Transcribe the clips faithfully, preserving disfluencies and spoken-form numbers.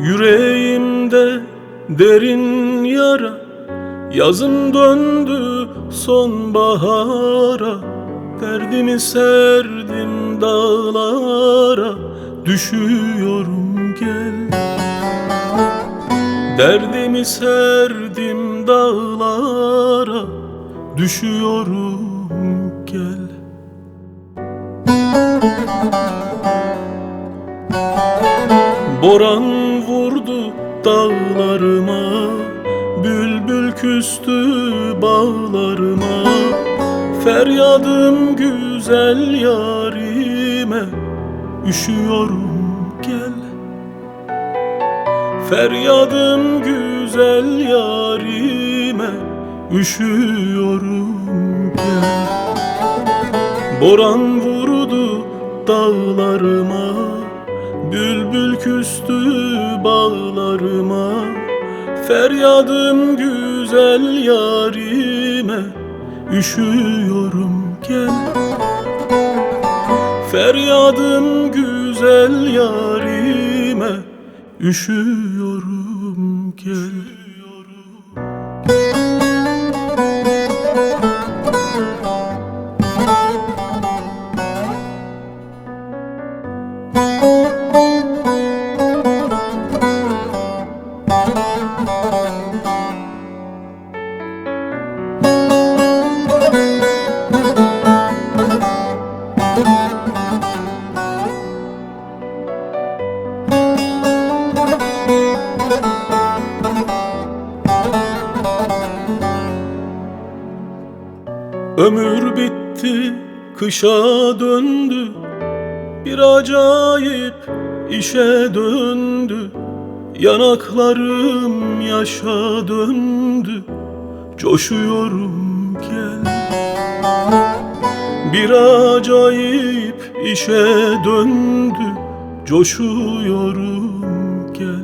Yüreğimde derin yara, yazım döndü sonbahara. Derdimi serdim dağlara, düşüyorum gel. Derdimi serdim dağlara, düşüyorum gel. Boran vurdu dağlarıma, bülbül küstü bağlarıma. Feryadım güzel yarime, üşüyorum gel. Feryadım güzel yarime, üşüyorum gel. Boran vurdu dağlarıma, bülbül küstü bağlarıma. Feryadım güzel yarime, üşüyorum gel. Feryadım güzel yarime, üşüyorum gel. Ömür bitti, kışa döndü, bir acayip işe döndü. Yanaklarım yaşa döndü, coşuyorum gel. Bir acayip işe döndü, coşuyorum gel.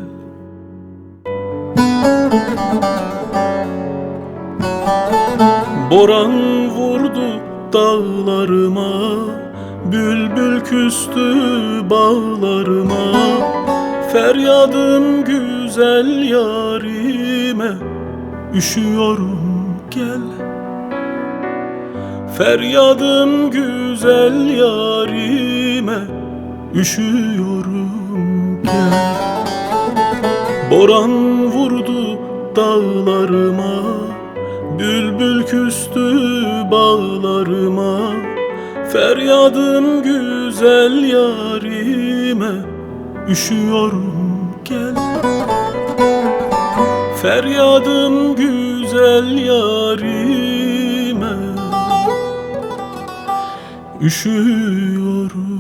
Boran vurdu dağlarıma, bülbül küstü bağlarıma. Feryadım güzel yarime, üşüyorum gel. Feryadım güzel yarime, üşüyorum gel. Boran vurdu dağlarıma, bülbül küstü bağlarıma. Feryadım güzel yarime, üşüyorum gel. Feryadım güzel yarime, üşüyorum.